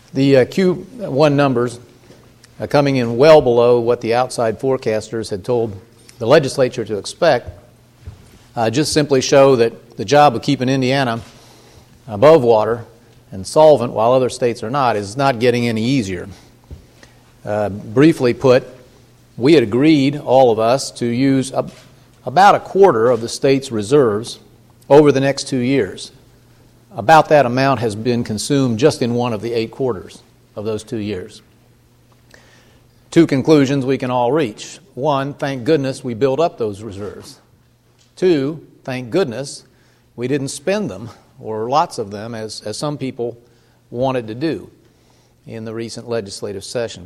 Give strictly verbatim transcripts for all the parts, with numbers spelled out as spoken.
The uh, Q one numbers uh, coming in well below what the outside forecasters had told the legislature to expect uh, just simply show that the job of keeping Indiana above water and solvent while other states are not is not getting any easier. Uh, briefly put, we had agreed, all of us, to use a, about a quarter of the state's reserves over the next two years. About that amount has been consumed just in one of the eight quarters of those two years. Two conclusions we can all reach. One, thank goodness we built up those reserves. Two, thank goodness we didn't spend them, or lots of them, as, as some people wanted to do in the recent legislative session.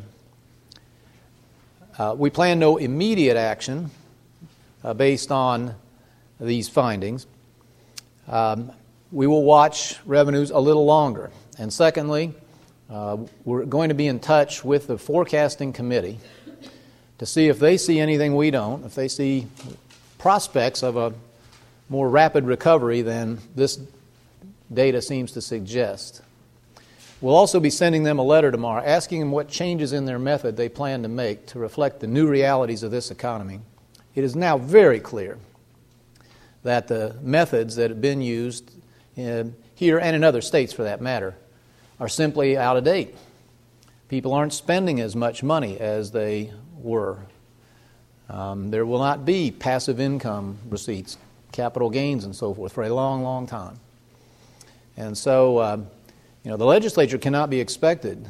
Uh, we plan no immediate action uh, based on these findings. Um, we will watch revenues a little longer. And secondly, uh, we're going to be in touch with the forecasting committee to see if they see anything we don't, if they see prospects of a more rapid recovery than this data seems to suggest. We'll also be sending them a letter tomorrow asking them what changes in their method they plan to make to reflect the new realities of this economy. It is now very clear that the methods that have been used in here and in other states for that matter are simply out of date. People aren't spending as much money as they were. Um, there will not be passive income receipts, capital gains and so forth for a long, long time. And so, uh, you know, the legislature cannot be expected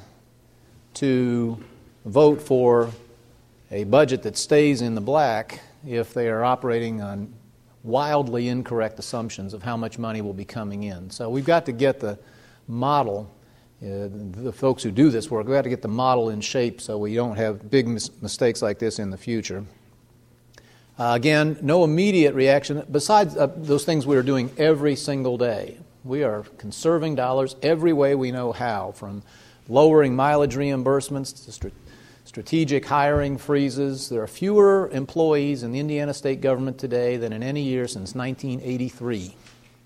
to vote for a budget that stays in the black if they are operating on wildly incorrect assumptions of how much money will be coming in. So we've got to get the model, uh, the folks who do this work, we've got to get the model in shape so we don't have big mis- mistakes like this in the future. Uh, again, no immediate reaction besides uh, those things we are doing every single day. We are conserving dollars every way we know how, from lowering mileage reimbursements to st- strategic hiring freezes. There are fewer employees in the Indiana state government today than in any year since nineteen eighty-three.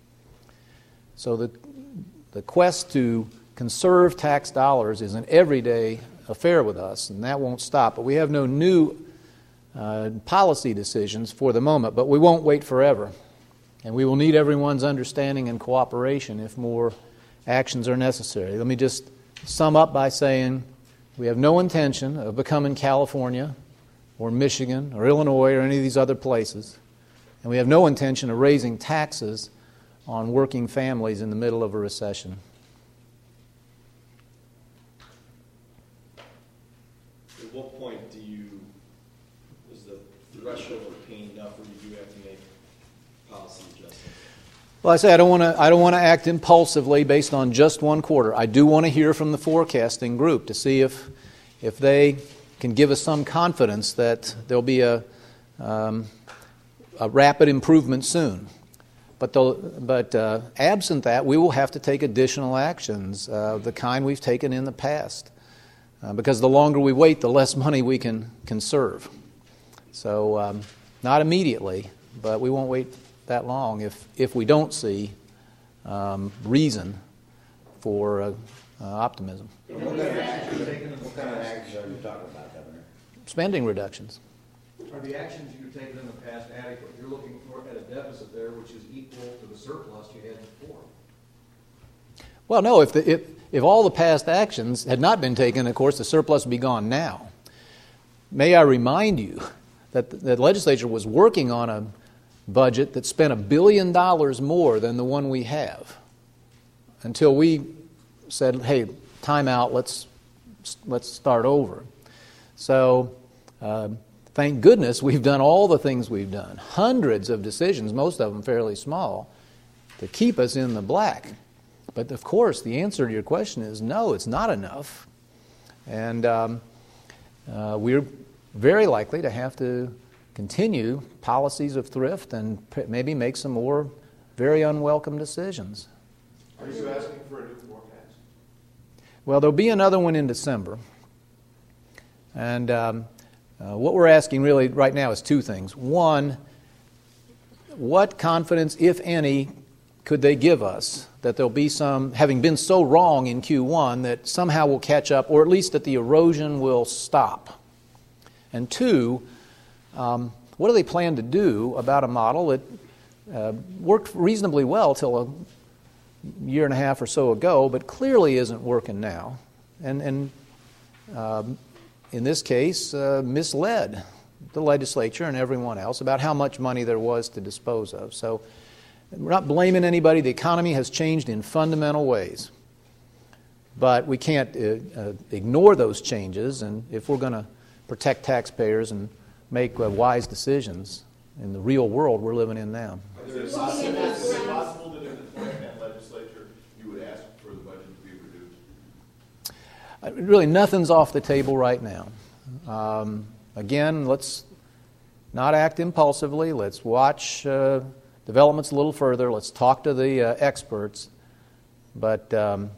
So the, the quest to conserve tax dollars is an everyday affair with us, and that won't stop. But we have no new uh, policy decisions for the moment, but we won't wait forever. And we will need everyone's understanding and cooperation if more actions are necessary. Let me just sum up by saying we have no intention of becoming California or Michigan or Illinois or any of these other places. And we have no intention of raising taxes on working families in the middle of a recession. At what point do you, is the threshold of pain enough where you do have to make policy adjustments? Well, I say I don't want to. I don't want to act impulsively based on just one quarter. I do want to hear from the forecasting group to see if, if they can give us some confidence that there'll be a, um, a rapid improvement soon. But the, but uh, absent that, we will have to take additional actions, uh, the kind we've taken in the past, uh, because the longer we wait, the less money we can conserve. So, um, not immediately, but we won't wait that long if if we don't see um, reason for uh, uh, optimism. What kind of actions what kind of actions are you talking about, Governor? Spending reductions. Are the actions you've taken in the past adequate? You're looking for at a deficit there which is equal to the surplus you had before. Well, no, if the, if if all the past actions had not been taken, of course, the surplus would be gone now. May I remind you that the, the legislature was working on a budget that spent a billion dollars more than the one we have until we said, hey, time out, let's let's start over. So uh, thank goodness we've done all the things we've done. Hundreds of decisions, most of them fairly small, to keep us in the black. But of course, the answer to your question is no, it's not enough. And um, uh, we're very likely to have to continue policies of thrift and maybe make some more very unwelcome decisions. Are you asking for a new forecast? Well, there'll be another one in December. And um, uh, what we're asking really right now is two things. One, what confidence, if any, could they give us that there'll be some, having been so wrong in Q one, that somehow we'll catch up, or at least that the erosion will stop? And two, um, what do they plan to do about a model that uh, worked reasonably well till a year and a half or so ago, but clearly isn't working now, and, and um, in this case, uh, misled the legislature and everyone else about how much money there was to dispose of. So we're not blaming anybody. The economy has changed in fundamental ways. But we can't uh, uh, ignore those changes, and if we're going to protect taxpayers and make uh, wise decisions in the real world we're living in now. Is it possible, is it possible that in the twenty-ten legislature you would ask for the budget to be reduced? Uh, really, nothing's off the table right now. Um, again, let's not act impulsively. Let's watch uh, developments a little further. Let's talk to the uh, experts. But um,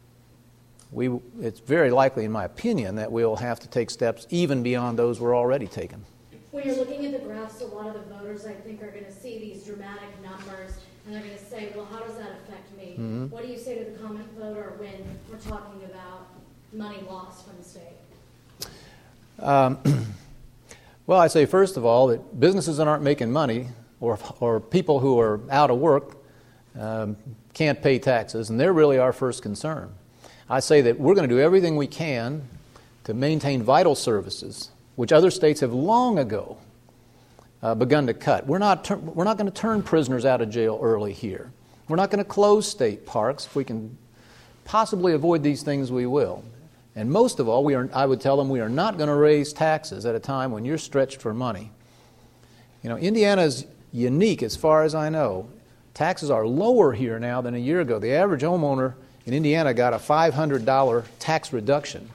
we, it's very likely, in my opinion, that we'll have to take steps even beyond those we're already taking. When you're looking at the graphs, a lot of the voters, I think, are going to see these dramatic numbers, and they're going to say, well, how does that affect me? Mm-hmm. What do you say to the comment voter when we're talking about money lost from the state? Um, well, I say, first of all, that businesses that aren't making money, or, or people who are out of work, um, can't pay taxes, and they're really our first concern. I say that we're going to do everything we can to maintain vital services, which other states have long ago uh, begun to cut. We're not, ter- we're not going to turn prisoners out of jail early here. We're not going to close state parks. If we can possibly avoid these things, we will. And most of all, we are, I would tell them we are not going to raise taxes at a time when you're stretched for money. You know, Indiana is unique as far as I know. Taxes are lower here now than a year ago. The average homeowner in Indiana got a five hundred dollars tax reduction.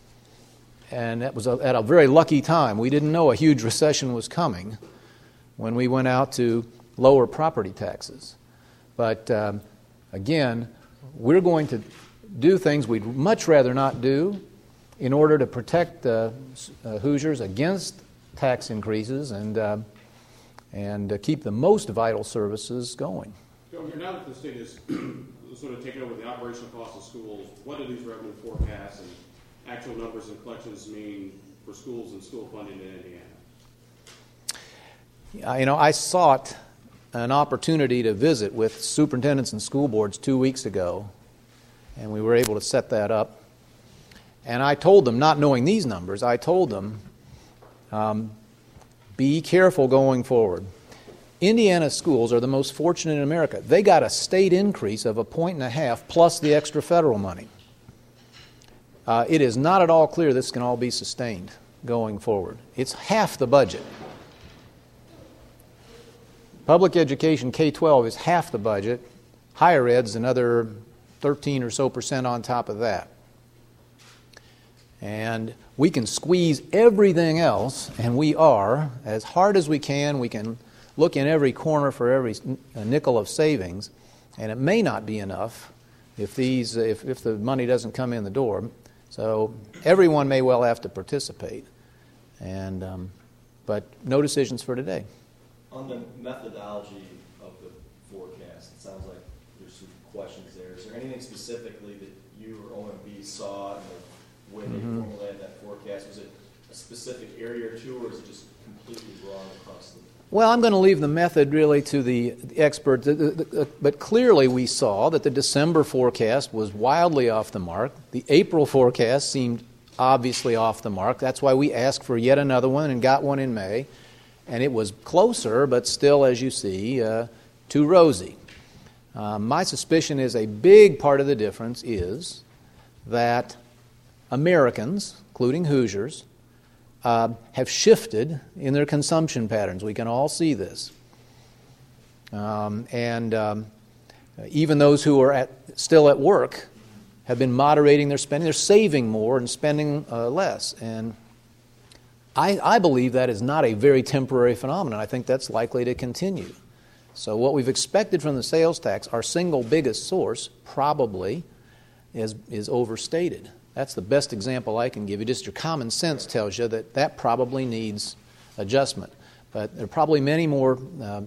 And that was a, at a very lucky time. We didn't know a huge recession was coming when we went out to lower property taxes. But um, again, we're going to do things we'd much rather not do in order to protect uh, uh, Hoosiers against tax increases and uh, and uh, keep the most vital services going. So now that the state is sort of taken over the operational costs of schools, what do these revenue forecasts and actual numbers and collections mean for schools and school funding in Indiana? Uh, you know, I sought an opportunity to visit with superintendents and school boards two weeks ago, and we were able to set that up. And I told them, not knowing these numbers, I told them, um, be careful going forward. Indiana schools are the most fortunate in America. They got a state increase of a point and a half plus the extra federal money. Uh, it is not at all clear this can all be sustained going forward. It's half the budget. Public education, K twelve, is half the budget. Higher ed's another thirteen or so percent on top of that. And we can squeeze everything else, and we are, as hard as we can. We can look in every corner for every nickel of savings, and it may not be enough if these if, if the money doesn't come in the door. So everyone may well have to participate, and um, but no decisions for today. On the methodology of the forecast, it sounds like there's some questions there. Is there anything specifically that you or O M B saw in the way they mm-hmm. formulated that forecast? Was it a specific area or two, or is it just completely wrong across the? Well, I'm going to leave the method really to the, the experts, but clearly we saw that the December forecast was wildly off the mark. The April forecast seemed obviously off the mark. That's why we asked for yet another one and got one in May. And it was closer, but still, as you see, uh, too rosy. Uh, my suspicion is a big part of the difference is that Americans, including Hoosiers, uh, have shifted in their consumption patterns. We can all see this. Um, and um, even those who are at, still at work have been moderating their spending. They're saving more and spending uh, less. And I, I believe that is not a very temporary phenomenon. I think that's likely to continue. So what we've expected from the sales tax, our single biggest source, probably is, is overstated. That's the best example I can give you. Just your common sense tells you that that probably needs adjustment. But there are probably many more um,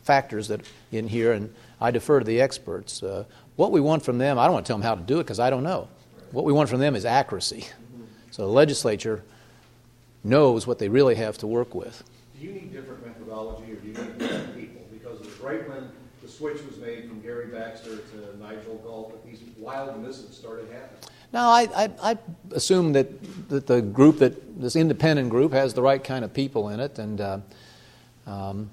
factors that in here, and I defer to the experts. Uh, what we want from them, I don't want to tell them how to do it because I don't know. What we want from them is accuracy. So the legislature knows what they really have to work with. Do you need different methodology, or do you need different people? Because it was right when the switch was made from Gary Baxter to Nigel Galt that these wild misses started happening. Now, I, I, I assume that, that the group, that this independent group, has the right kind of people in it, and uh, um,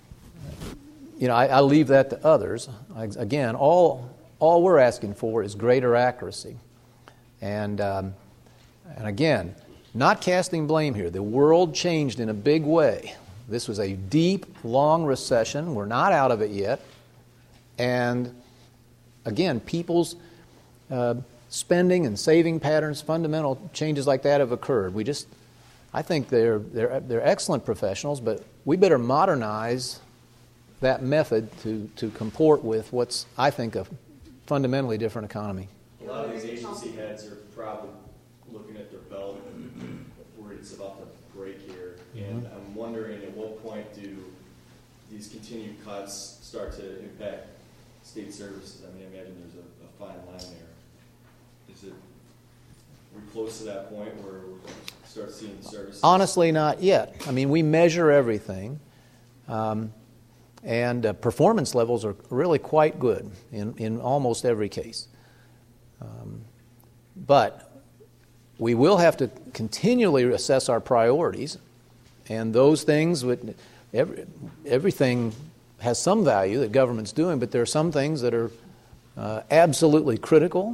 you know, I, I leave that to others. I, again, all all we're asking for is greater accuracy, and um, and again, not casting blame here. The world changed in a big way. This was a deep, long recession. We're not out of it yet, and again, people's uh, spending and saving patterns, fundamental changes like that have occurred. We just, I think they're they're they're excellent professionals, but we better modernize that method to, to comport with what's, I think, a fundamentally different economy. A lot of these agency heads are probably looking at their belt, worried it's about to break here, and Mm-hmm. I'm wondering at what point do these continued cuts start to impact state services? I mean, I imagine there's a, a fine line there. Is it, are we close to that point where we're going to start seeing services? Honestly, not yet. I mean, we measure everything, um, and uh, performance levels are really quite good in, in almost every case. Um, but we will have to continually assess our priorities, and those things, would, every, everything has some value that government's doing, but there are some things that are uh, absolutely critical.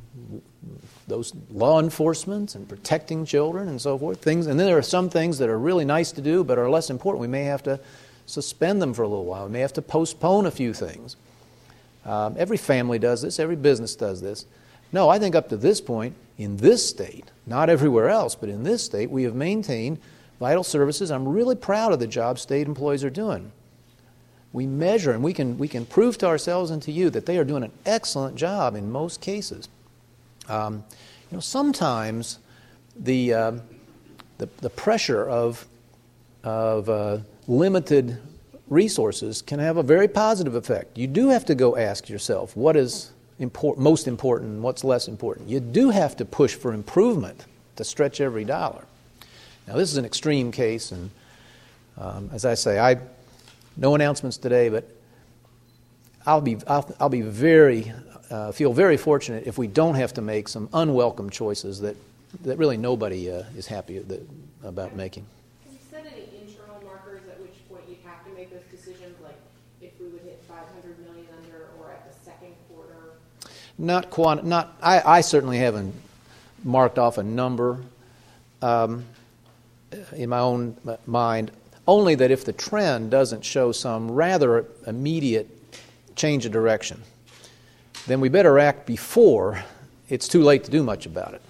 Those law enforcement and protecting children and so forth, things, and then there are some things that are really nice to do but are less important. We may have to suspend them for a little while. We may have to postpone a few things. Um, every family does this. Every business does this. No, I think up to this point, in this state, not everywhere else, but in this state, we have maintained vital services. I'm really proud of the job state employees are doing. We measure, and we can we can prove to ourselves and to you that they are doing an excellent job in most cases. Um, you know, sometimes the, uh, the the pressure of of uh, limited resources can have a very positive effect. You do have to go ask yourself what is import- most important and what's less important. You do have to push for improvement to stretch every dollar. Now, this is an extreme case, and um, as I say, I no announcements today, but I'll be I'll, I'll be very uh, feel very fortunate if we don't have to make some unwelcome choices that that really nobody uh, is happy that, about making. Have you set any internal markers at which point you'd have to make those decisions, like if we would hit five hundred million under or at the second quarter? Not quant. Not I. I certainly haven't marked off a number um, in my own mind. Only that if the trend doesn't show some rather immediate change of direction, then we better act before it's too late to do much about it.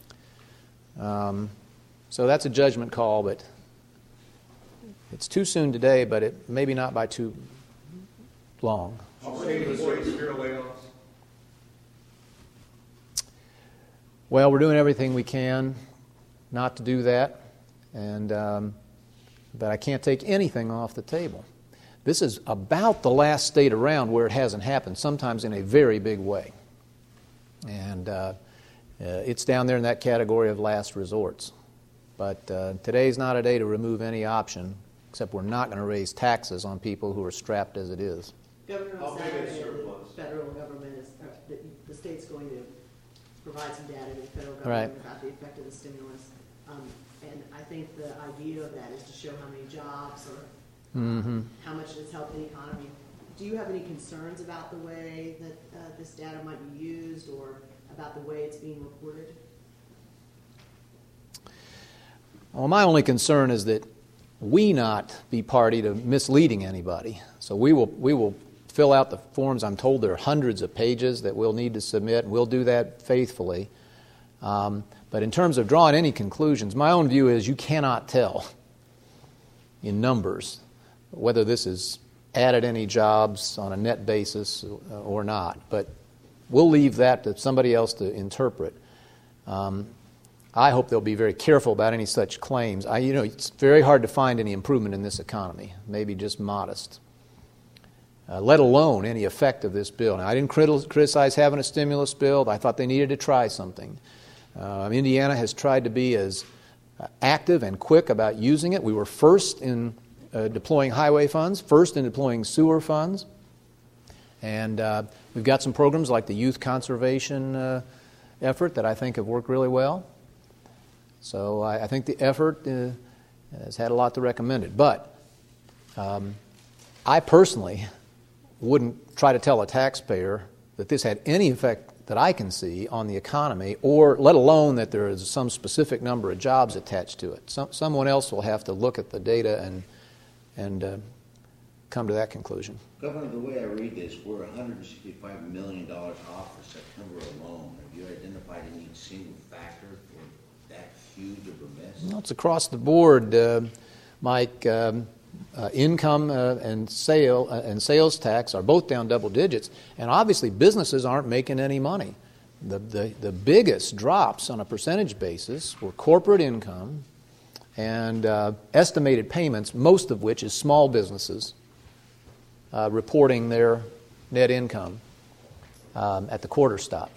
Um, so that's a judgment call, but it's too soon today, but it maybe not by too long. How many employees fear layoffs? Well, we're doing everything we can not to do that, and um, but I can't take anything off the table. This is about the last state around where it hasn't happened, sometimes in a very big way. And uh, uh, it's down there in that category of last resorts. But uh, today's not a day to remove any option, except we're not going to raise taxes on people who are strapped as it is. Governor, How on big is Saturday, surplus? the federal government is, uh, the, the state's going to provide some data to the federal Right. government about the effect of the stimulus. Um, and I think the idea of that is to show how many jobs or Mm-hmm. how much it's helped the economy. Do you have any concerns about the way that uh, this data might be used or about the way it's being reported? Well, my only concern is that we not be party to misleading anybody. So we will we will fill out the forms. I'm told there are hundreds of pages that we'll need to submit, and we'll do that faithfully. Um, but in terms of drawing any conclusions, my own view is you cannot tell in numbers whether this has added any jobs on a net basis or not. But we'll leave that to somebody else to interpret. Um, I hope they'll be very careful about any such claims. I, you know, it's very hard to find any improvement in this economy, maybe just modest. uh, let alone any effect of this bill. Now, I didn't crit- criticize having a stimulus bill. I thought they needed to try something. Uh, Indiana has tried to be as uh, active and quick about using it. We were first in uh, deploying highway funds, first in deploying sewer funds, and uh, we've got some programs like the youth conservation uh, effort that I think have worked really well. So I, I think the effort uh, has had a lot to recommend it. But um, I personally wouldn't try to tell a taxpayer that this had any effect that I can see on the economy, or let alone that there is some specific number of jobs attached to it. Some, someone else will have to look at the data and and uh, come to that conclusion. Governor, the way I read this, we're one hundred sixty-five million dollars off for September alone. Have you identified any single factor for that huge of a mess? Well, it's across the board, uh, Mike. Um, uh, income uh, and sale uh, and sales tax are both down double digits, and obviously businesses aren't making any money. The, the the biggest drops on a percentage basis were corporate income and uh, estimated payments, most of which is small businesses uh, reporting their net income um, at the quarter stop.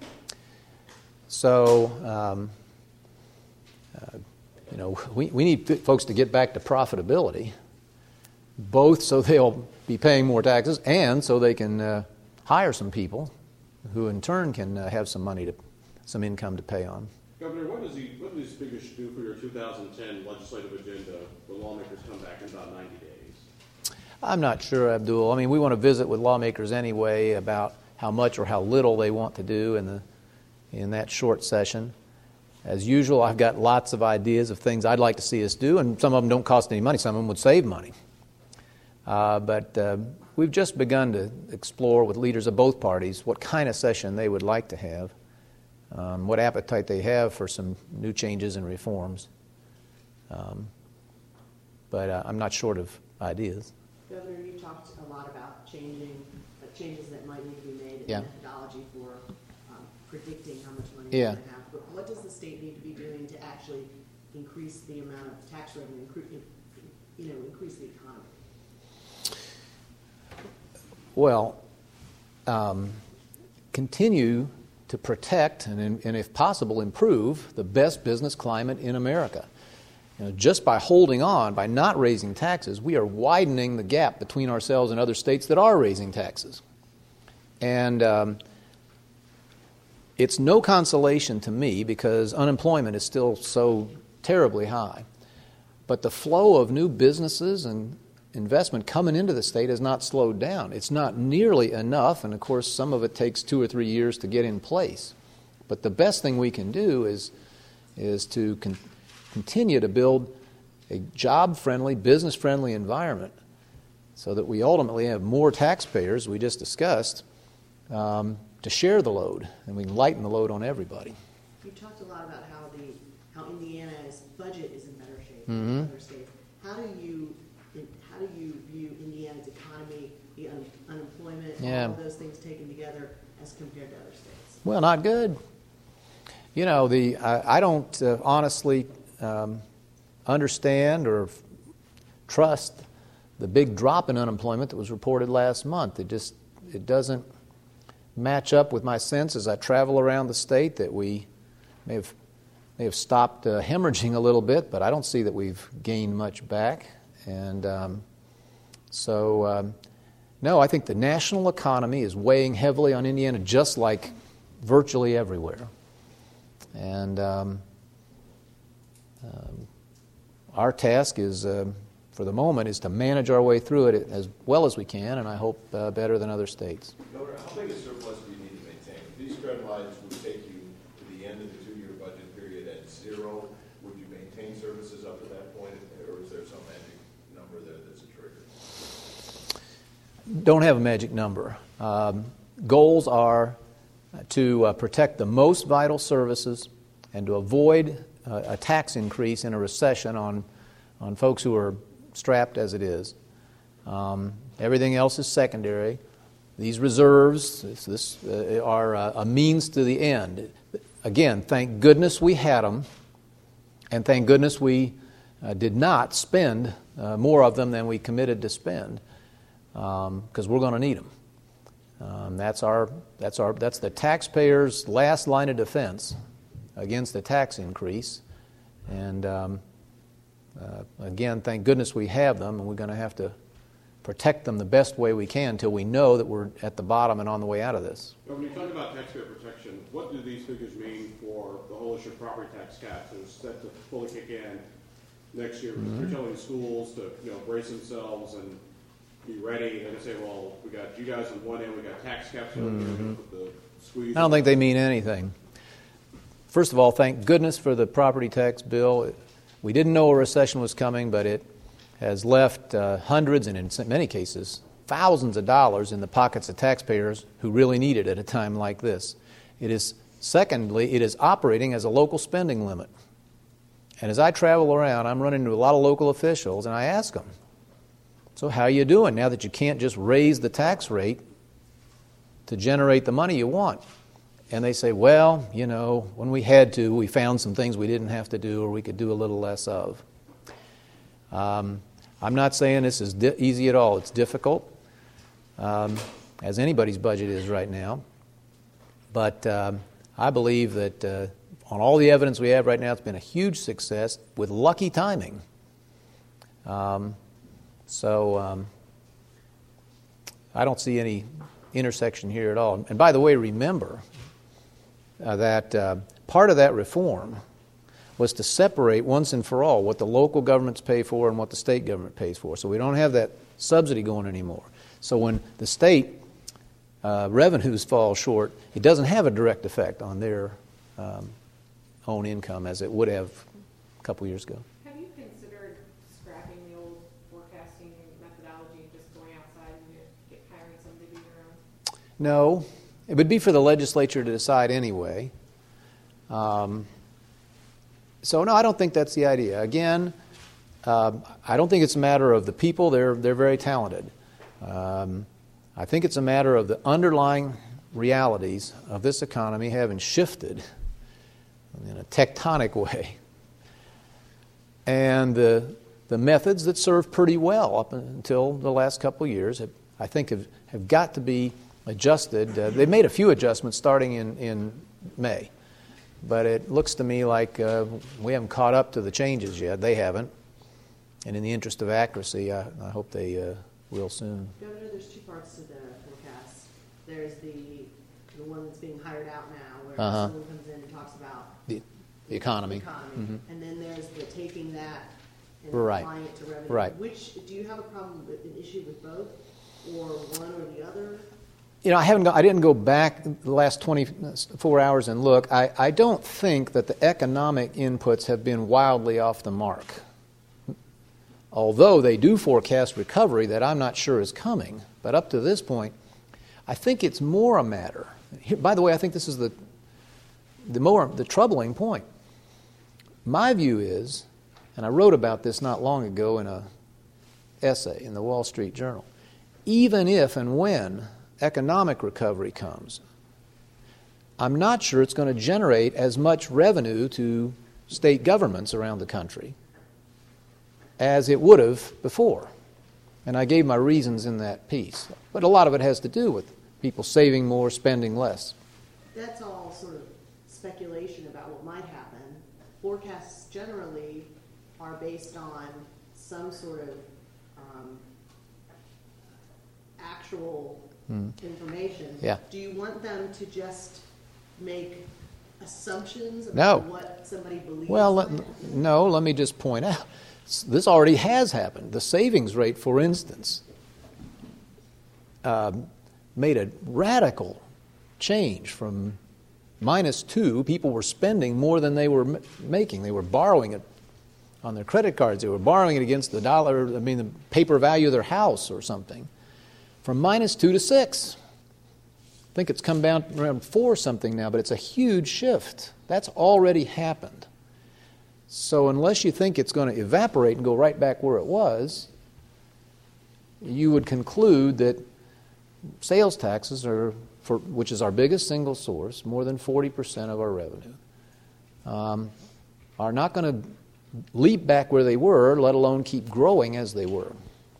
So, um, uh, you know, we, we need folks to get back to profitability, both so they'll be paying more taxes and so they can uh, hire some people who in turn can uh, have some money, to, some income to pay on. Governor, what does he, what do these figures do for your two thousand ten legislative agenda when lawmakers come back in about ninety days? I'm not sure, Abdul. I mean, we want to visit with lawmakers anyway about how much or how little they want to do in the in that short session. As usual, I've got lots of ideas of things I'd like to see us do, and some of them don't cost any money. Some of them would save money. Uh, but uh, we've just begun to explore with leaders of both parties what kind of session they would like to have, um, what appetite they have for some new changes and reforms. Um, but uh, I'm not short of ideas. Governor, you talked a lot about changing, uh, changes that might need to be made in Yeah. methodology for um, predicting how much money Yeah. we're going to have. But what does the state need to be doing to actually increase the amount of tax revenue, incre- you know, increase the economy? Well, um, continue to protect and, and, if possible, improve the best business climate in America. You know, just by holding on, by not raising taxes, we are widening the gap between ourselves and other states that are raising taxes. And um, it's no consolation to me because unemployment is still so terribly high. But the flow of new businesses and investment coming into the state has not slowed down. It's not nearly enough, and of course some of it takes two or three years to get in place. But the best thing we can do is, is to con- continue to build a job-friendly, business-friendly environment so that we ultimately have more taxpayers, we just discussed, um, to share the load, and we can lighten the load on everybody. You talked a lot about how the how Indiana's budget is in better shape Mm-hmm. than other states. How do you how do you view Indiana's economy, the un- unemployment, Yeah. all of those things taken together as compared to other states? Well, not good. You know, the I, I don't uh, honestly um, understand or f- trust the big drop in unemployment that was reported last month. It just it doesn't match up with my sense as I travel around the state that we may have may have stopped uh, hemorrhaging a little bit, but I don't see that we've gained much back. And um, so, um, no, I think the national economy is weighing heavily on Indiana, just like virtually everywhere. And um, um, our task is, uh, for the moment, is to manage our way through it as well as we can, and I hope uh, better than other states. Governor, how big a surplus do you need to maintain? If these trend lines would take you to the end of the two-year budget period at zero, would you maintain services up to that point, or is there some magic number there that's a trigger? Don't have a magic number. Um, goals are to uh, protect the most vital services and to avoid uh, a tax increase in a recession on, on folks who are strapped as it is. Um, everything else is secondary. These reserves this, this, uh, are uh, a means to the end. Again, thank goodness we had them, and thank goodness we uh, did not spend uh, more of them than we committed to spend. because we're going to need them. Um, that's our that's our that's the taxpayers' last line of defense against the tax increase. And um, uh, again, thank goodness we have them, and we're going to have to protect them the best way we can until we know that we're at the bottom and on the way out of this. But when you talk about taxpayer protection, what do these figures mean for the whole issue of property tax caps? It's set to fully kick in next year. Mm-hmm. You're telling schools to you know brace themselves and be ready. They're going to say, well, we got you guys on one end, we got tax caps on the other end, put the squeeze. I don't think they mean anything. First of all, thank goodness for the property tax bill. We didn't know a recession was coming, but it has left uh, hundreds and in many cases thousands of dollars in the pockets of taxpayers who really need it at a time like this. It is, secondly, it is operating as a local spending limit. And as I travel around, I'm running into a lot of local officials, and I ask them, so how are you doing now that you can't just raise the tax rate to generate the money you want? And they say, well, you know, when we had to, we found some things we didn't have to do or we could do a little less of. Um, I'm not saying this is di- easy at all. It's difficult, um, as anybody's budget is right now. But um, I believe that uh, on all the evidence we have right now, it's been a huge success with lucky timing. Um, so um, I don't see any intersection here at all. And by the way, remember uh, that uh, part of that reform was to separate once and for all what the local governments pay for and what the state government pays for. So we don't have that subsidy going anymore. So when the state uh, revenues fall short, it doesn't have a direct effect on their um, own income as it would have a couple years ago. Have you considered scrapping the old forecasting methodology and just going outside and get, hiring somebody to do your own? No. It would be for the legislature to decide anyway. Um, So, no, I don't think that's the idea. Again, uh, I don't think it's a matter of the people. They're, they're very talented. Um, I think it's a matter of the underlying realities of this economy having shifted in a tectonic way. And the, the methods that served pretty well up until the last couple of years, have, I think, have, have got to be adjusted. Uh, they made a few adjustments starting in, in May. But it looks to me like uh, we haven't caught up to the changes yet. They haven't. And in the interest of accuracy, I, I hope they uh, will soon. Governor, there's two parts to the forecast. There's the the one that's being hired out now, where Uh-huh. someone comes in and talks about The, the economy. the economy. Mhm. And then there's the taking that and Right. applying it to revenue. Right. Which, do you have a problem with, an issue with both, or one or the other? You know, I haven't. Go, I didn't go back the last twenty-four hours and look. I, I don't think that the economic inputs have been wildly off the mark. Although they do forecast recovery that I'm not sure is coming. But up to this point, I think it's more a matter. Here, by the way, I think this is the the more the troubling point. My view is, and I wrote about this not long ago in a essay in the Wall Street Journal. Even if and when economic recovery comes, I'm not sure it's going to generate as much revenue to state governments around the country as it would have before. And I gave my reasons in that piece. But a lot of it has to do with people saving more, spending less. That's all sort of speculation about what might happen. Forecasts generally are based on some sort of um, actual information. Yeah. Do you want them to just make assumptions No. about what somebody believes? Well, might let, happen? no, let me just point out, this already has happened. The savings rate, for instance, uh, made a radical change from minus two. People were spending more than they were m- making. They were borrowing it on their credit cards. They were borrowing it against the dollar, I mean, the paper value of their house or something. From minus two to six. I think it's come down around four something now, but it's a huge shift. That's already happened. So unless you think it's going to evaporate and go right back where it was, you would conclude that sales taxes are, for, which is our biggest single source, more than forty percent of our revenue, um, are not going to leap back where they were, let alone keep growing as they were.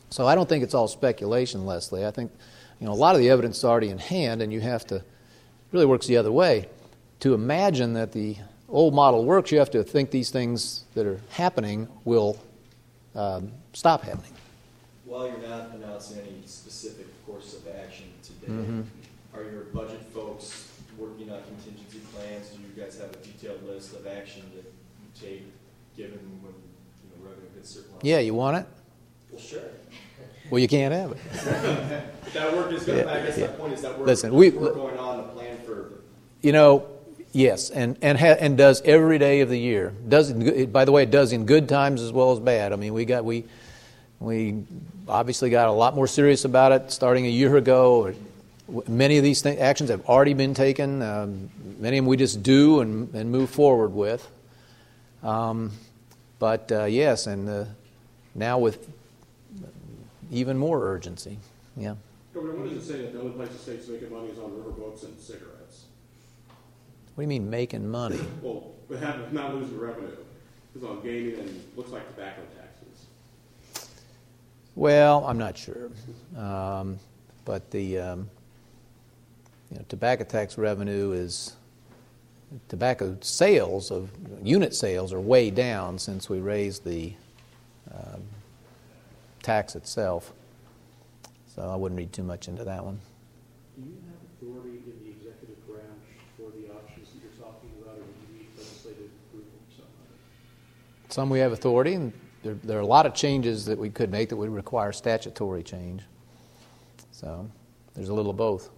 So I don't think it's all speculation, Leslie. I think, you know, a lot of the evidence is already in hand, and you have to, it really works the other way. To imagine that the old model works, you have to think these things that are happening will um, stop happening. While you're not announcing any specific course of action today, Mm-hmm. are your budget folks working on contingency plans? Do you guys have a detailed list of action that you take given when you know, revenue hits certain levels? Yeah, you want it? Well, sure. Well, you can't have it. But that work is going. Yeah, I guess yeah. the point is that work, Listen, we- work going on to plan for. You know, yes, and and ha- and does every day of the year. Does it, by the way, it does in good times as well as bad. I mean, we got we we obviously got a lot more serious about it starting a year ago. Many of these th- actions have already been taken. Um, many of them we just do and, and move forward with. Um, but uh, yes, and uh, now with even more urgency. Yeah. Governor, what does it say that the only place the state's making money is on riverboats and cigarettes? What do you mean making money? Well, we have not losing revenue. It's on gaming and looks like tobacco taxes. Well, I'm not sure. Um, but the um, you know, tobacco tax revenue is, tobacco sales of, unit sales are way down since we raised the um, tax itself. So I wouldn't read too much into that one. Do you have authority in the executive branch for the options that you're talking about, or do you need legislative approval for something? Some we have authority, and there, there are a lot of changes that we could make that would require statutory change. So there's a little of both.